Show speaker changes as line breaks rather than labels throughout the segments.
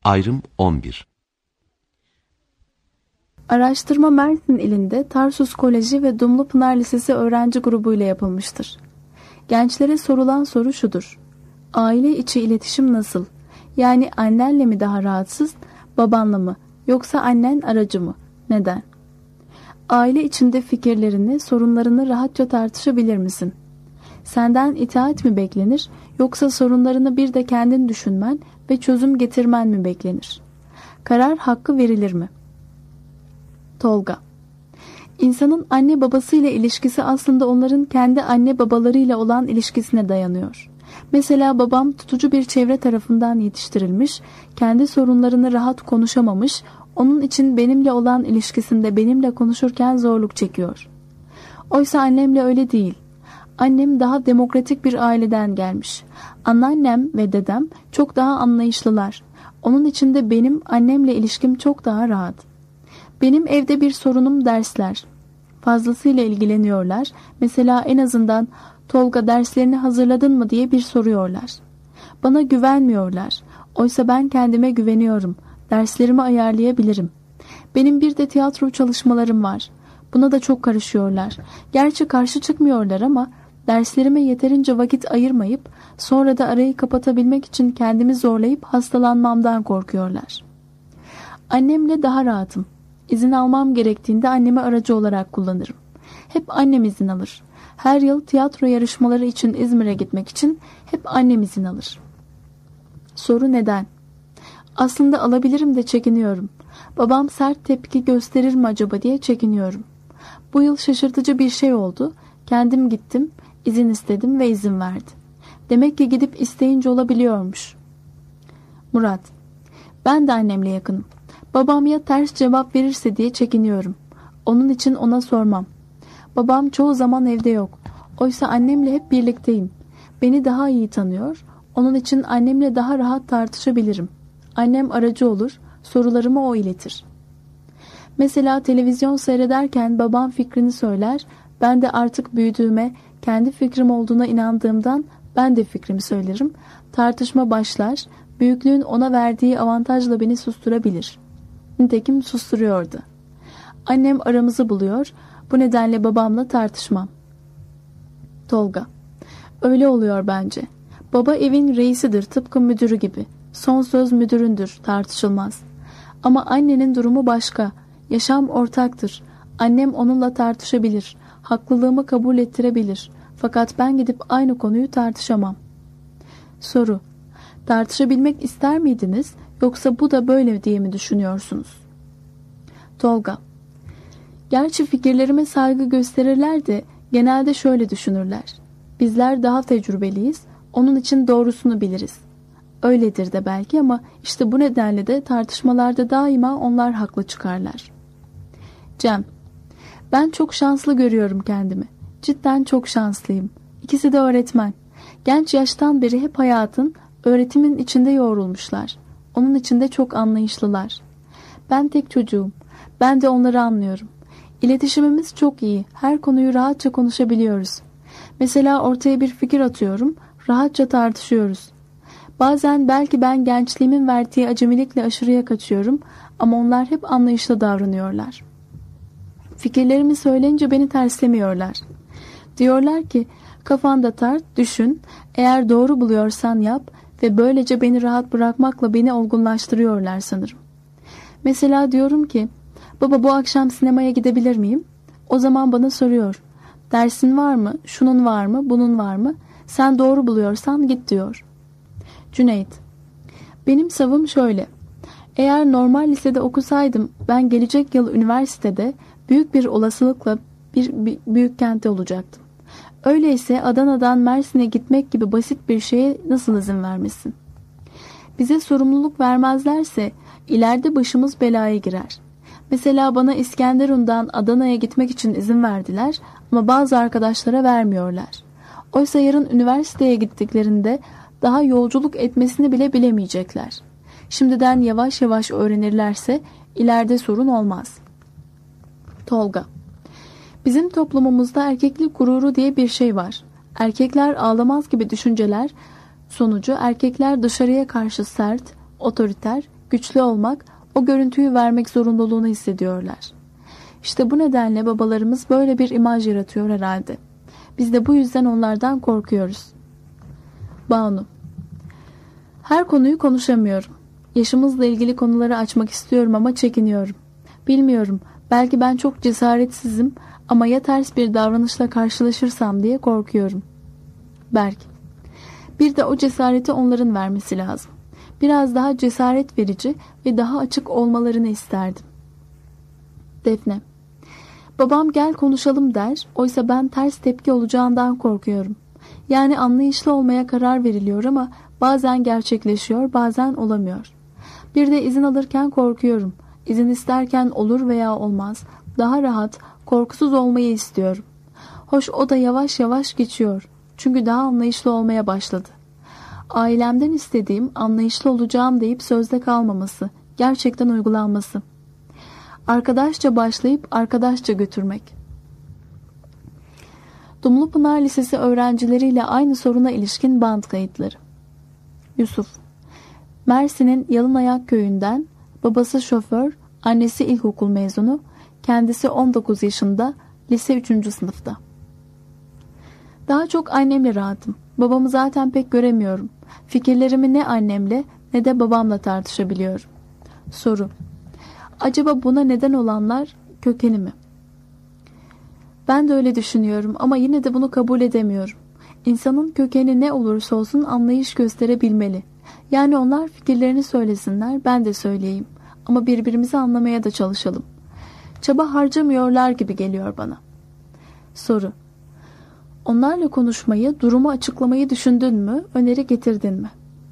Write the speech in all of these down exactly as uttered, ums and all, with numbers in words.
Ayrım on bir.
Araştırma Mersin ilinde Tarsus Koleji ve Dumlupınar Lisesi öğrenci grubuyla yapılmıştır. Gençlere sorulan soru şudur: aile içi iletişim nasıl? Yani annenle mi daha rahatsız, babanla mı? Yoksa annen aracı mı? Neden? Aile içinde fikirlerini, sorunlarını rahatça tartışabilir misin? Senden itaat mi beklenir, yoksa sorunlarını bir de kendin düşünmen ve çözüm getirmen mi beklenir? Karar hakkı verilir mi? Tolga: İnsanın anne babasıyla ilişkisi aslında onların kendi anne babalarıyla olan ilişkisine dayanıyor. Mesela babam tutucu bir çevre tarafından yetiştirilmiş, kendi sorunlarını rahat konuşamamış, onun için benimle olan ilişkisinde benimle konuşurken zorluk çekiyor. Oysa annemle öyle değil. Annem daha demokratik bir aileden gelmiş. Anneannem ve dedem çok daha anlayışlılar. Onun için de benim annemle ilişkim çok daha rahat. Benim evde bir sorunum dersler. Fazlasıyla ilgileniyorlar. Mesela en azından Tolga derslerini hazırladın mı diye bir soruyorlar. Bana güvenmiyorlar. Oysa ben kendime güveniyorum. Derslerimi ayarlayabilirim. Benim bir de tiyatro çalışmalarım var. Buna da çok karışıyorlar. Gerçi karşı çıkmıyorlar ama derslerime yeterince vakit ayırmayıp sonra da arayı kapatabilmek için kendimi zorlayıp hastalanmamdan korkuyorlar. Annemle daha rahatım. İzin almam gerektiğinde annemi aracı olarak kullanırım. Hep annem izin alır. Her yıl tiyatro yarışmaları için İzmir'e gitmek için hep annem izin alır. Soru neden? Aslında alabilirim de çekiniyorum. Babam sert tepki gösterir mi acaba diye çekiniyorum. Bu yıl şaşırtıcı bir şey oldu. Kendim gittim, izin istedim ve izin verdi. Demek ki gidip isteyince olabiliyormuş. Murat: Ben de annemle yakınım. Babam ya ters cevap verirse diye çekiniyorum. Onun için ona sormam. Babam çoğu zaman evde yok. Oysa annemle hep birlikteyim. Beni daha iyi tanıyor. Onun için annemle daha rahat tartışabilirim. Annem aracı olur, sorularımı o iletir. Mesela televizyon seyrederken babam fikrini söyler, ben de artık büyüdüğüme, kendi fikrim olduğuna inandığımdan ben de fikrimi söylerim. Tartışma başlar, büyüklüğün ona verdiği avantajla beni susturabilir. Nitekim susturuyordu. Annem aramızı buluyor, bu nedenle babamla tartışmam. Tolga: Öyle oluyor bence. Baba evin reisidir, tıpkı müdürü gibi. Son söz müdüründür, tartışılmaz. Ama annenin durumu başka. Yaşam ortaktır. Annem onunla tartışabilir. Haklılığımı kabul ettirebilir. Fakat ben gidip aynı konuyu tartışamam. Soru: Tartışabilmek ister miydiniz, yoksa bu da böyle diye mi düşünüyorsunuz? Tolga: Gerçi fikirlerime saygı gösterirler de genelde şöyle düşünürler. Bizler daha tecrübeliyiz, onun için doğrusunu biliriz. Öyledir de belki ama işte bu nedenle de tartışmalarda daima onlar haklı çıkarlar. Cem: Ben çok şanslı görüyorum kendimi. Cidden çok şanslıyım. İkisi de öğretmen. Genç yaştan beri hep hayatın, öğretimin içinde yoğrulmuşlar. Onun için de çok anlayışlılar. Ben tek çocuğum. Ben de onları anlıyorum. İletişimimiz çok iyi. Her konuyu rahatça konuşabiliyoruz. Mesela ortaya bir fikir atıyorum. Rahatça tartışıyoruz. Bazen belki ben gençliğimin verdiği acemilikle aşırıya kaçıyorum ama onlar hep anlayışlı davranıyorlar. Fikirlerimi söyleyince beni terslemiyorlar. Diyorlar ki kafanda tart, düşün, eğer doğru buluyorsan yap ve böylece beni rahat bırakmakla beni olgunlaştırıyorlar sanırım. Mesela diyorum ki baba bu akşam sinemaya gidebilir miyim? O zaman bana soruyor. Dersin var mı? Şunun var mı? Bunun var mı? Sen doğru buluyorsan git diyor. Cüneyt: Benim savım şöyle. Eğer normal lisede okusaydım ben gelecek yıl üniversitede büyük bir olasılıkla bir, bir büyük kentte olacaktım. Öyleyse Adana'dan Mersin'e gitmek gibi basit bir şeye nasıl izin vermesin? Bize sorumluluk vermezlerse ileride başımız belaya girer. Mesela bana İskenderun'dan Adana'ya gitmek için izin verdiler ama bazı arkadaşlara vermiyorlar. Oysa yarın üniversiteye gittiklerinde daha yolculuk etmesini bile bilemeyecekler. Şimdiden yavaş yavaş öğrenirlerse ileride sorun olmaz. Tolga: Bizim toplumumuzda erkeklik gururu diye bir şey var. Erkekler ağlamaz gibi düşünceler sonucu erkekler dışarıya karşı sert, otoriter, güçlü olmak, o görüntüyü vermek zorunluluğunu hissediyorlar. İşte bu nedenle babalarımız böyle bir imaj yaratıyor herhalde. Biz de bu yüzden onlardan korkuyoruz. Banu: Her konuyu konuşamıyorum. Yaşımızla ilgili konuları açmak istiyorum ama çekiniyorum. Bilmiyorum, belki ben çok cesaretsizim ama ya ters bir davranışla karşılaşırsam diye korkuyorum. Berk: Bir de o cesareti onların vermesi lazım. Biraz daha cesaret verici ve daha açık olmalarını isterdim. Defne: Babam gel konuşalım der, oysa ben ters tepki olacağından korkuyorum. Yani anlayışlı olmaya karar veriliyor ama bazen gerçekleşiyor, bazen olamıyor. Bir de izin alırken korkuyorum. İzin isterken olur veya olmaz. Daha rahat, korkusuz olmayı istiyorum. Hoş o da yavaş yavaş geçiyor. Çünkü daha anlayışlı olmaya başladı. Ailemden istediğim anlayışlı olacağım deyip sözde kalmaması, gerçekten uygulanması. Arkadaşça başlayıp arkadaşça götürmek. Dumlupınar Lisesi öğrencileriyle aynı soruna ilişkin band kayıtları. Yusuf: Mersin'in Yalınayak köyünden, babası şoför, annesi ilkokul mezunu, kendisi on dokuz yaşında, lise üçüncü sınıfta. Daha çok annemle rahatım. Babamı zaten pek göremiyorum. Fikirlerimi ne annemle ne de babamla tartışabiliyorum. Soru: Acaba buna neden olanlar kökeni mi? Ben de öyle düşünüyorum ama yine de bunu kabul edemiyorum. İnsanın kökeni ne olursa olsun anlayış gösterebilmeli. Yani onlar fikirlerini söylesinler, ben de söyleyeyim. Ama birbirimizi anlamaya da çalışalım. Çaba harcamıyorlar gibi geliyor bana. Soru: Onlarla konuşmayı, durumu açıklamayı düşündün mü, öneri getirdin mi?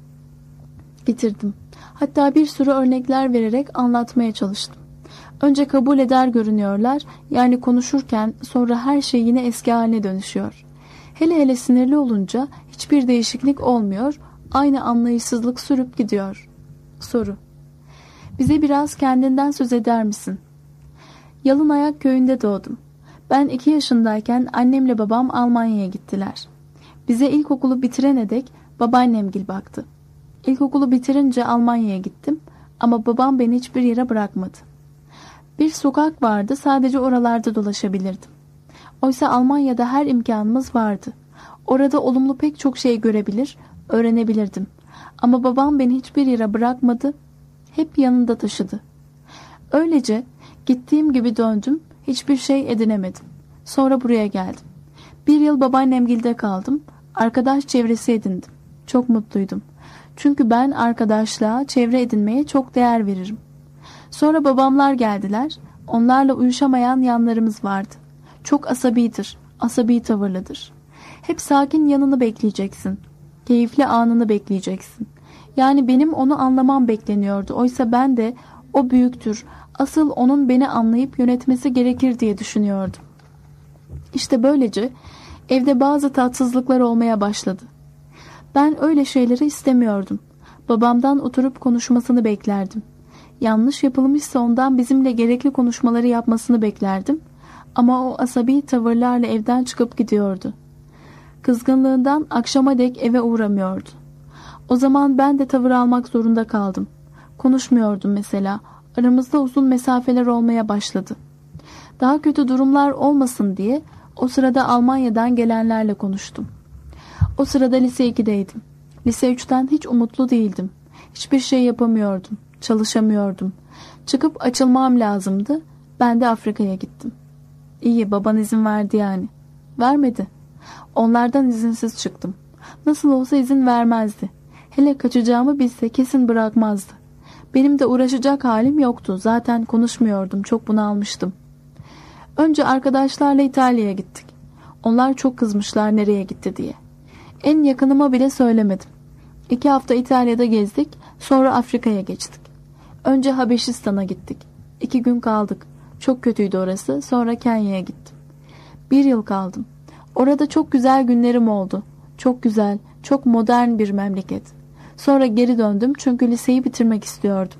Getirdim. Hatta bir sürü örnekler vererek anlatmaya çalıştım. Önce kabul eder görünüyorlar, yani konuşurken sonra her şey yine eski haline dönüşüyor. Hele hele sinirli olunca hiçbir değişiklik olmuyor, aynı anlayışsızlık sürüp gidiyor. Soru: Bize biraz kendinden söz eder misin? Yalınayak köyünde doğdum. Ben iki yaşındayken annemle babam Almanya'ya gittiler. Bize ilkokulu bitirene dek babaannemgil baktı. İlkokulu bitirince Almanya'ya gittim ama babam beni hiçbir yere bırakmadı. Bir sokak vardı, sadece oralarda dolaşabilirdim. Oysa Almanya'da her imkanımız vardı. Orada olumlu pek çok şey görebilir, öğrenebilirdim. Ama babam beni hiçbir yere bırakmadı, hep yanında taşıdı. Öylece gittiğim gibi döndüm, hiçbir şey edinemedim. Sonra buraya geldim. Bir yıl babaannemgilde kaldım, arkadaş çevresi edindim. Çok mutluydum. Çünkü ben arkadaşlığa, çevre edinmeye çok değer veririm. Sonra babamlar geldiler, onlarla uyuşamayan yanlarımız vardı. Çok asabidir, asabi tavırlıdır. Hep sakin yanını bekleyeceksin. Keyifli anını bekleyeceksin. Yani benim onu anlamam bekleniyordu. Oysa ben de o büyüktür, asıl onun beni anlayıp yönetmesi gerekir diye düşünüyordum. İşte böylece evde bazı tatsızlıklar olmaya başladı. Ben öyle şeyleri istemiyordum. Babamdan oturup konuşmasını beklerdim. Yanlış yapılmışsa ondan bizimle gerekli konuşmaları yapmasını beklerdim. Ama o asabi tavırlarla evden çıkıp gidiyordu. Kızgınlığından akşama dek eve uğramıyordu. O zaman ben de tavır almak zorunda kaldım. Konuşmuyordum mesela. Aramızda uzun mesafeler olmaya başladı. Daha kötü durumlar olmasın diye o sırada Almanya'dan gelenlerle konuştum. O sırada lise ikideydim. Lise üçten hiç umutlu değildim. Hiçbir şey yapamıyordum. Çalışamıyordum. Çıkıp açılmam lazımdı. Ben de Afrika'ya gittim. İyi, baban izin verdi yani. Vermedi. Onlardan izinsiz çıktım. Nasıl olsa izin vermezdi. Hele kaçacağımı bilse kesin bırakmazdı. Benim de uğraşacak halim yoktu. Zaten konuşmuyordum. Çok bunalmıştım. Önce arkadaşlarla İtalya'ya gittik. Onlar çok kızmışlar nereye gitti diye. En yakınıma bile söylemedim. İki hafta İtalya'da gezdik. Sonra Afrika'ya geçtik. Önce Habeşistan'a gittik. İki gün kaldık. Çok kötüydü orası. Sonra Kenya'ya gittim. Bir yıl kaldım. Orada çok güzel günlerim oldu. Çok güzel, çok modern bir memleket. Sonra geri döndüm çünkü liseyi bitirmek istiyordum.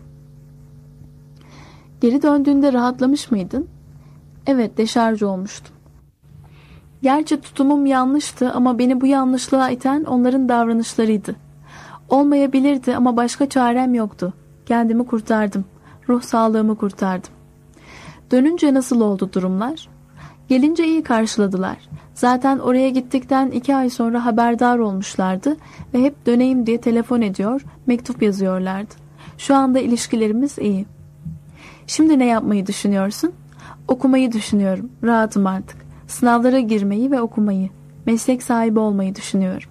Geri döndüğünde rahatlamış mıydın? Evet, deşarj olmuştum. Gerçi tutumum yanlıştı ama beni bu yanlışlığa iten onların davranışlarıydı. Olmayabilirdi ama başka çarem yoktu. Kendimi kurtardım. Ruh sağlığımı kurtardım. Dönünce nasıl oldu durumlar? Gelince iyi karşıladılar. Zaten oraya gittikten iki ay sonra haberdar olmuşlardı ve hep döneyim diye telefon ediyor, mektup yazıyorlardı. Şu anda ilişkilerimiz iyi. Şimdi ne yapmayı düşünüyorsun? Okumayı düşünüyorum. Rahatım artık. Sınavlara girmeyi ve okumayı, meslek sahibi olmayı düşünüyorum.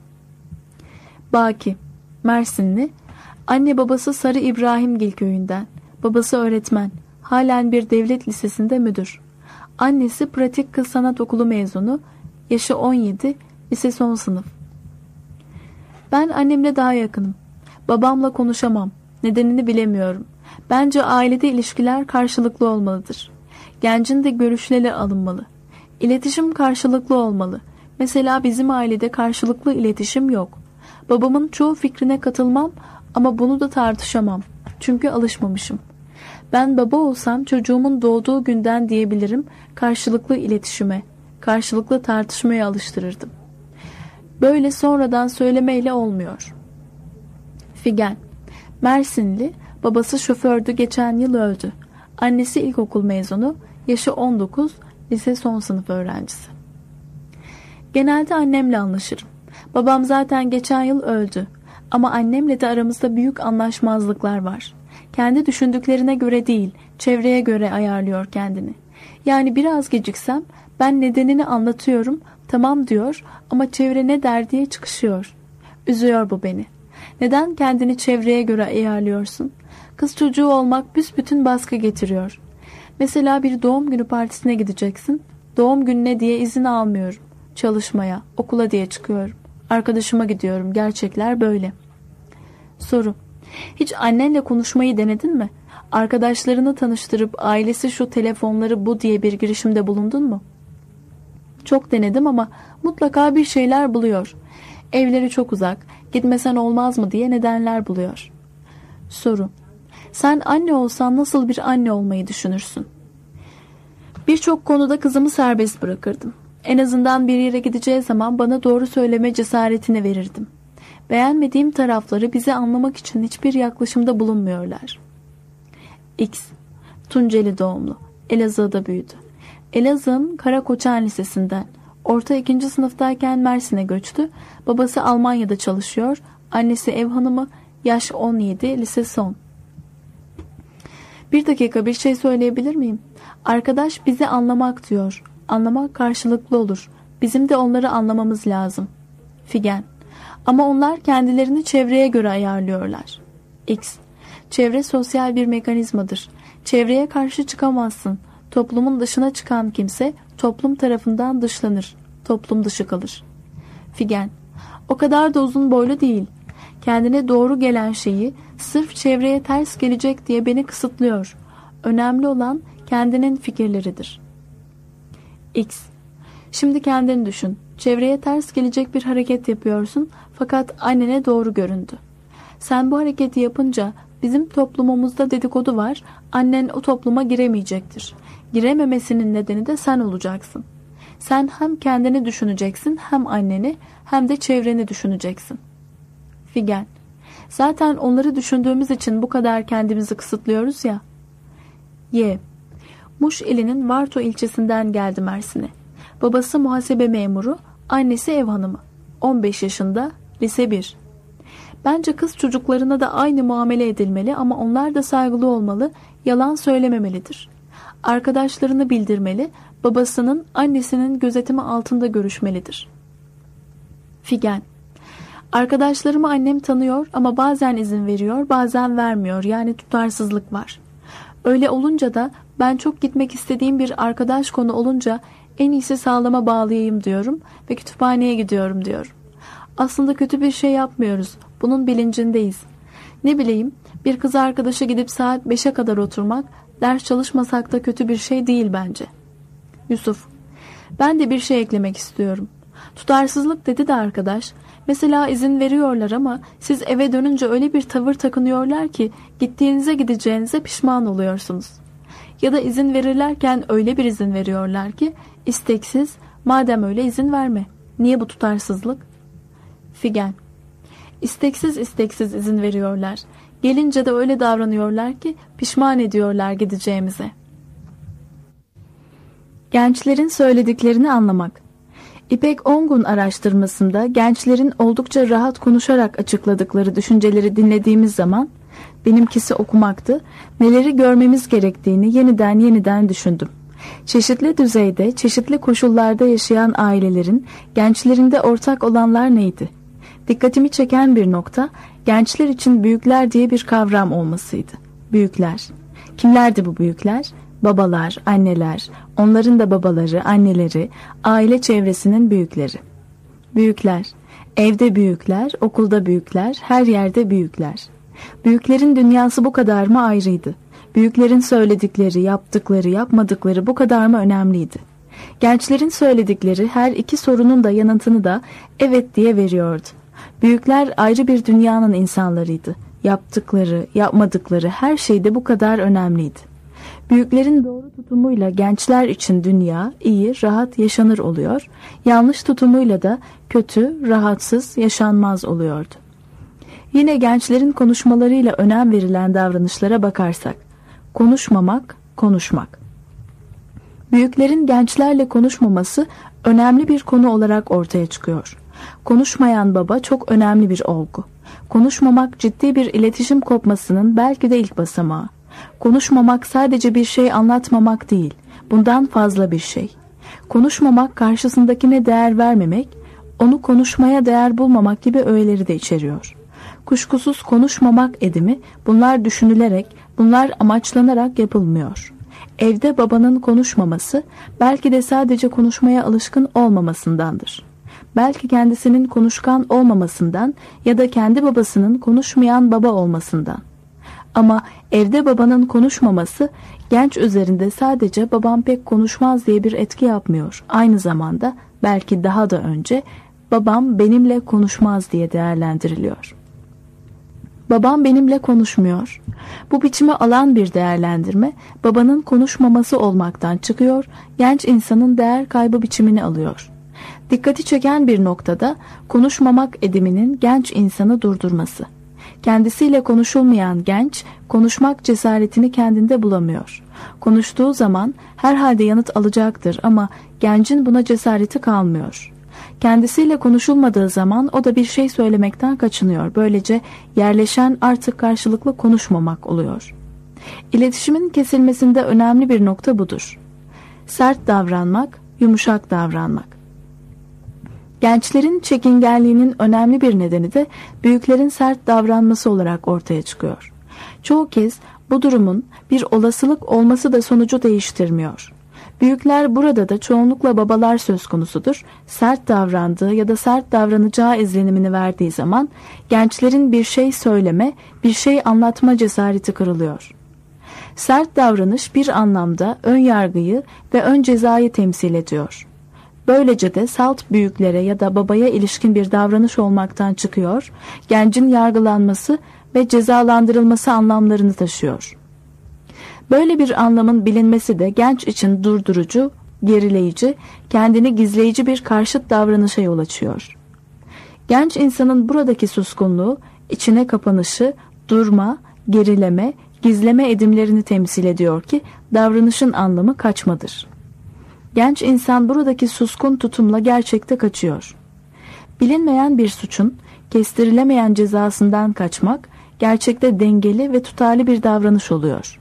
Baki, Mersinli, anne babası Sarı İbrahimgil köyünden, babası öğretmen, halen bir devlet lisesinde müdür. Annesi pratik kız sanat okulu mezunu, yaşı on yedi, lise son sınıf. Ben annemle daha yakınım. Babamla konuşamam. Nedenini bilemiyorum. Bence ailede ilişkiler karşılıklı olmalıdır. Gencin de görüşleri alınmalı. İletişim karşılıklı olmalı. Mesela bizim ailede karşılıklı iletişim yok. Babamın çoğu fikrine katılmam ama bunu da tartışamam. Çünkü alışmamışım. Ben baba olsam çocuğumun doğduğu günden diyebilirim karşılıklı iletişime, karşılıklı tartışmaya alıştırırdım. Böyle sonradan söylemeyle olmuyor. Figen, Mersinli, babası şofördü, geçen yıl öldü. Annesi ilkokul mezunu, yaşı on dokuz, lise son sınıf öğrencisi. Genelde annemle anlaşırım. Babam zaten geçen yıl öldü. Ama annemle de aramızda büyük anlaşmazlıklar var. Kendi düşündüklerine göre değil, çevreye göre ayarlıyor kendini. Yani biraz geciksem ben nedenini anlatıyorum, tamam diyor ama çevre ne der diye çıkışıyor. Üzüyor bu beni. Neden kendini çevreye göre ayarlıyorsun? Kız çocuğu olmak büsbütün baskı getiriyor. Mesela bir doğum günü partisine gideceksin. Doğum gününe diye izin almıyorum. Çalışmaya, okula diye çıkıyorum. Arkadaşıma gidiyorum. Gerçekler böyle. Soru. Hiç annenle konuşmayı denedin mi? Arkadaşlarını tanıştırıp ailesi şu telefonları bu diye bir girişimde bulundun mu? Çok denedim ama mutlaka bir şeyler buluyor. Evleri çok uzak, gitmesen olmaz mı diye nedenler buluyor. Soru. Sen anne olsan nasıl bir anne olmayı düşünürsün? Birçok konuda kızımı serbest bırakırdım. En azından bir yere gideceği zaman bana doğru söyleme cesaretini verirdim. Beğenmediğim tarafları bizi anlamak için hiçbir yaklaşımda bulunmuyorlar. X. Tunceli doğumlu. Elazığ'da büyüdü. Elazığ'ın Karakoçan Lisesi'nden. Orta ikinci sınıftayken Mersin'e göçtü. Babası Almanya'da çalışıyor. Annesi ev hanımı. Yaş on yedi, lise son. Bir dakika, bir şey söyleyebilir miyim? Arkadaş bizi anlamak diyor. Anlamak karşılıklı olur. Bizim de onları anlamamız lazım. Figen. Ama onlar kendilerini çevreye göre ayarlıyorlar. X. Çevre sosyal bir mekanizmadır. Çevreye karşı çıkamazsın. Toplumun dışına çıkan kimse toplum tarafından dışlanır. Toplum dışı kalır. Figen. O kadar da uzun boylu değil. Kendine doğru gelen şeyi sırf çevreye ters gelecek diye beni kısıtlıyor. Önemli olan kendinin fikirleridir. X. Şimdi kendini düşün. Çevreye ters gelecek bir hareket yapıyorsun fakat annene doğru göründü. Sen bu hareketi yapınca bizim toplumumuzda dedikodu var, annen o topluma giremeyecektir. Girememesinin nedeni de sen olacaksın. Sen hem kendini düşüneceksin, hem anneni, hem de çevreni düşüneceksin. Figen. Zaten onları düşündüğümüz için bu kadar kendimizi kısıtlıyoruz ya. Y. Muş ilinin Varto ilçesinden geldi Mersin'e. Babası muhasebe memuru, annesi ev hanımı. on beş yaşında, lise bir. Bence kız çocuklarına da aynı muamele edilmeli ama onlar da saygılı olmalı, yalan söylememelidir. Arkadaşlarını bildirmeli, babasının, annesinin gözetimi altında görüşmelidir. Figen. Arkadaşlarımı annem tanıyor ama bazen izin veriyor, bazen vermiyor. Yani tutarsızlık var. Öyle olunca da ben çok gitmek istediğim bir arkadaş konu olunca en iyisi sağlama bağlayayım diyorum ve kütüphaneye gidiyorum diyorum. Aslında kötü bir şey yapmıyoruz. Bunun bilincindeyiz. Ne bileyim, bir kız arkadaşa gidip saat beşe kadar oturmak, ders çalışmasak da kötü bir şey değil bence. Yusuf. Ben de bir şey eklemek istiyorum. Tutarsızlık dedi de arkadaş. Mesela izin veriyorlar ama siz eve dönünce öyle bir tavır takınıyorlar ki gittiğinize gideceğinize pişman oluyorsunuz. Ya da izin verirlerken öyle bir izin veriyorlar ki isteksiz, madem öyle izin verme. Niye bu tutarsızlık? Figen. İsteksiz isteksiz izin veriyorlar. Gelince de öyle davranıyorlar ki pişman ediyorlar gideceğimize. Gençlerin söylediklerini anlamak. İpek Ongun araştırmasında gençlerin oldukça rahat konuşarak açıkladıkları düşünceleri dinlediğimiz zaman, benimkisi okumaktı, neleri görmemiz gerektiğini yeniden yeniden düşündüm. Çeşitli düzeyde, çeşitli koşullarda yaşayan ailelerin gençlerinde ortak olanlar neydi? Dikkatimi çeken bir nokta, gençler için büyükler diye bir kavram olmasıydı. Büyükler. Kimlerdi bu büyükler? Babalar, anneler, onların da babaları, anneleri, aile çevresinin büyükleri. Büyükler. Evde büyükler, okulda büyükler, her yerde büyükler. Büyüklerin dünyası bu kadar mı ayrıydı? Büyüklerin söyledikleri, yaptıkları, yapmadıkları bu kadar mı önemliydi? Gençlerin söyledikleri her iki sorunun da yanıtını da evet diye veriyordu. Büyükler ayrı bir dünyanın insanlarıydı. Yaptıkları, yapmadıkları her şey de bu kadar önemliydi. Büyüklerin doğru tutumuyla gençler için dünya iyi, rahat yaşanır oluyor. Yanlış tutumuyla da kötü, rahatsız, yaşanmaz oluyordu. Yine gençlerin konuşmalarıyla önem verilen davranışlara bakarsak, konuşmamak, konuşmak. Büyüklerin gençlerle konuşmaması önemli bir konu olarak ortaya çıkıyor. Konuşmayan baba çok önemli bir olgu. Konuşmamak ciddi bir iletişim kopmasının belki de ilk basamağı. Konuşmamak sadece bir şey anlatmamak değil, bundan fazla bir şey. Konuşmamak karşısındakine değer vermemek, onu konuşmaya değer bulmamak gibi öğeleri de içeriyor. Kuşkusuz konuşmamak edimi bunlar düşünülerek, bunlar amaçlanarak yapılmıyor. Evde babanın konuşmaması belki de sadece konuşmaya alışkın olmamasındandır. Belki kendisinin konuşkan olmamasından ya da kendi babasının konuşmayan baba olmasından. Ama evde babanın konuşmaması genç üzerinde sadece babam pek konuşmaz diye bir etki yapmıyor. Aynı zamanda belki daha da önce babam benimle konuşmaz diye değerlendiriliyor. Babam benimle konuşmuyor. Bu biçime alan bir değerlendirme babanın konuşmaması olmaktan çıkıyor, genç insanın değer kaybı biçimini alıyor. Dikkati çeken bir noktada konuşmamak ediminin genç insanı durdurması. Kendisiyle konuşulmayan genç, konuşmak cesaretini kendinde bulamıyor. Konuştuğu zaman herhalde yanıt alacaktır ama gencin buna cesareti kalmıyor. Kendisiyle konuşulmadığı zaman o da bir şey söylemekten kaçınıyor. Böylece yerleşen artık karşılıklı konuşmamak oluyor. İletişimin kesilmesinde önemli bir nokta budur. Sert davranmak, yumuşak davranmak. Gençlerin çekingenliğinin önemli bir nedeni de büyüklerin sert davranması olarak ortaya çıkıyor. Çoğu kez bu durumun bir olasılık olması da sonucu değiştirmiyor. Büyükler burada da çoğunlukla babalar söz konusudur. Sert davrandığı ya da sert davranacağı izlenimini verdiği zaman gençlerin bir şey söyleme, bir şey anlatma cesareti kırılıyor. Sert davranış bir anlamda ön yargıyı ve ön cezayı temsil ediyor. Böylece de salt büyüklere ya da babaya ilişkin bir davranış olmaktan çıkıyor, gencin yargılanması ve cezalandırılması anlamlarını taşıyor. Böyle bir anlamın bilinmesi de genç için durdurucu, gerileyici, kendini gizleyici bir karşıt davranışa yol açıyor. Genç insanın buradaki suskunluğu, içine kapanışı, durma, gerileme, gizleme edimlerini temsil ediyor ki davranışın anlamı kaçmadır. Genç insan buradaki suskun tutumla gerçekte kaçıyor. Bilinmeyen bir suçun kestirilemeyen cezasından kaçmak gerçekte dengeli ve tutarlı bir davranış oluyor.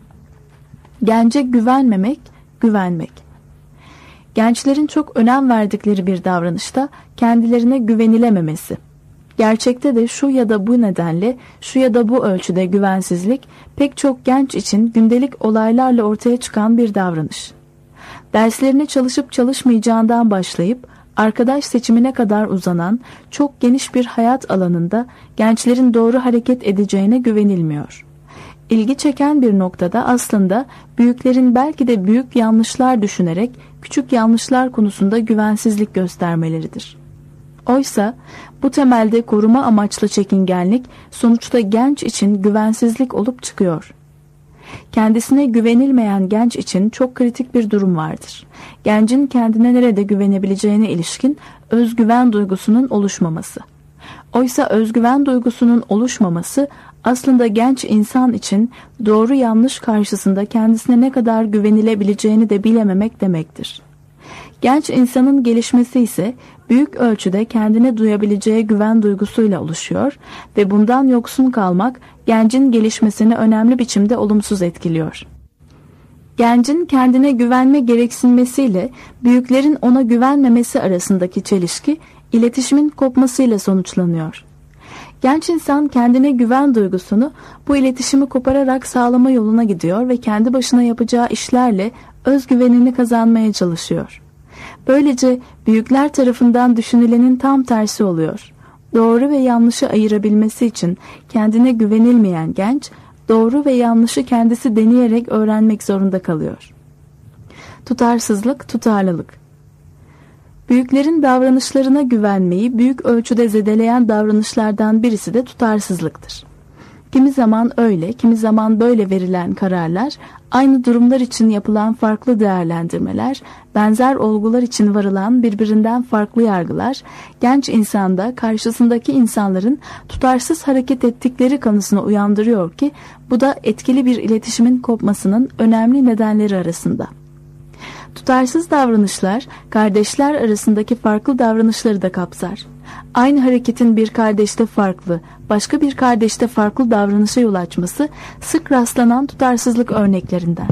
Gence güvenmemek, güvenmek. Gençlerin çok önem verdikleri bir davranışta kendilerine güvenilememesi. Gerçekte de şu ya da bu nedenle, şu ya da bu ölçüde güvensizlik pek çok genç için gündelik olaylarla ortaya çıkan bir davranış. Derslerine çalışıp çalışmayacağından başlayıp arkadaş seçimine kadar uzanan çok geniş bir hayat alanında gençlerin doğru hareket edeceğine güvenilmiyor. İlgi çeken bir noktada aslında büyüklerin belki de büyük yanlışlar düşünerek küçük yanlışlar konusunda güvensizlik göstermeleridir. Oysa bu temelde koruma amaçlı çekingenlik sonuçta genç için güvensizlik olup çıkıyor. Kendisine güvenilmeyen genç için çok kritik bir durum vardır. Gencin kendine nerede güvenebileceğine ilişkin özgüven duygusunun oluşmaması. Oysa özgüven duygusunun oluşmaması aslında genç insan için doğru yanlış karşısında kendisine ne kadar güvenilebileceğini de bilememek demektir. Genç insanın gelişmesi ise büyük ölçüde kendine duyabileceği güven duygusuyla oluşuyor ve bundan yoksun kalmak gencin gelişmesini önemli biçimde olumsuz etkiliyor. Gencin kendine güvenme gereksinmesiyle büyüklerin ona güvenmemesi arasındaki çelişki iletişimin kopmasıyla sonuçlanıyor. Genç insan kendine güven duygusunu bu iletişimi kopararak sağlama yoluna gidiyor ve kendi başına yapacağı işlerle özgüvenini kazanmaya çalışıyor. Böylece büyükler tarafından düşünülenin tam tersi oluyor. Doğru ve yanlışı ayırabilmesi için kendine güvenilmeyen genç, doğru ve yanlışı kendisi deneyerek öğrenmek zorunda kalıyor. Tutarsızlık, tutarlılık. Büyüklerin davranışlarına güvenmeyi büyük ölçüde zedeleyen davranışlardan birisi de tutarsızlıktır. Kimi zaman öyle, kimi zaman böyle verilen kararlar, aynı durumlar için yapılan farklı değerlendirmeler, benzer olgular için varılan birbirinden farklı yargılar, genç insanda karşısındaki insanların tutarsız hareket ettikleri kanısını uyandırıyor ki, bu da etkili bir iletişimin kopmasının önemli nedenleri arasında. Tutarsız davranışlar, kardeşler arasındaki farklı davranışları da kapsar. Aynı hareketin bir kardeşte farklı, başka bir kardeşte farklı davranışa yol açması sık rastlanan tutarsızlık örneklerinden.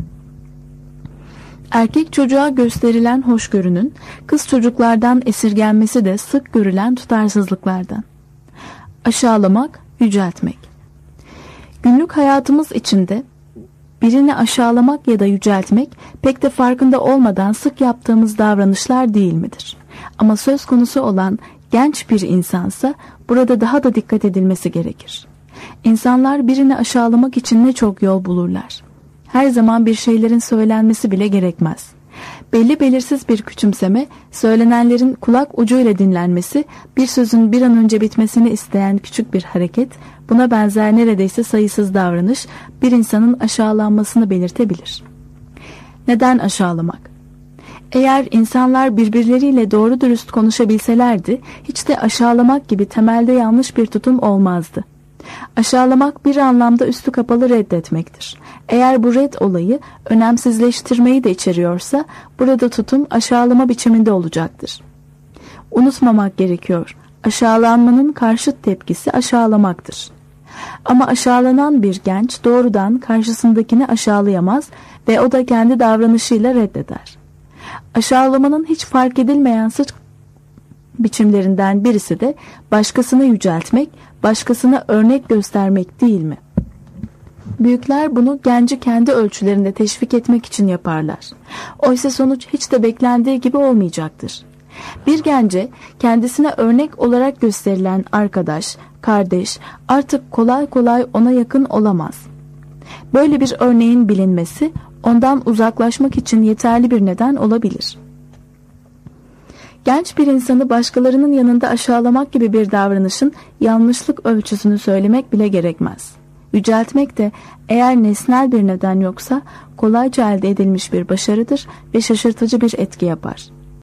Erkek çocuğa gösterilen hoşgörünün kız çocuklardan esirgenmesi de sık görülen tutarsızlıklardan. Aşağılamak, yüceltmek. Günlük hayatımız içinde birini aşağılamak ya da yüceltmek pek de farkında olmadan sık yaptığımız davranışlar değil midir? Ama söz konusu olan genç bir insansa burada daha da dikkat edilmesi gerekir. İnsanlar birini aşağılamak için ne çok yol bulurlar. Her zaman bir şeylerin söylenmesi bile gerekmez. Belli belirsiz bir küçümseme, söylenenlerin kulak ucuyla dinlenmesi, bir sözün bir an önce bitmesini isteyen küçük bir hareket, buna benzer neredeyse sayısız davranış bir insanın aşağılanmasını belirtebilir. Neden aşağılamak? Eğer insanlar birbirleriyle doğru dürüst konuşabilselerdi, hiç de aşağılamak gibi temelde yanlış bir tutum olmazdı. Aşağılamak bir anlamda üstü kapalı reddetmektir. Eğer bu red olayı önemsizleştirmeyi de içeriyorsa, burada tutum aşağılama biçiminde olacaktır. Unutmamak gerekiyor. Aşağılanmanın karşıt tepkisi aşağılamaktır. Ama aşağılanan bir genç doğrudan karşısındakini aşağılayamaz ve o da kendi davranışıyla reddeder. Aşağılamanın hiç fark edilmeyen sık biçimlerinden birisi de başkasını yüceltmek, başkasına örnek göstermek değil mi? Büyükler bunu genci kendi ölçülerinde teşvik etmek için yaparlar. Oysa sonuç hiç de beklendiği gibi olmayacaktır. Bir gence kendisine örnek olarak gösterilen arkadaş, kardeş artık kolay kolay ona yakın olamaz. Böyle bir örneğin bilinmesi ondan uzaklaşmak için yeterli bir neden olabilir. Genç bir insanı başkalarının yanında aşağılamak gibi bir davranışın yanlışlık ölçüsünü söylemek bile gerekmez. Yüceltmek de eğer nesnel bir neden yoksa kolayca elde edilmiş bir başarıdır ve şaşırtıcı bir etki yapar.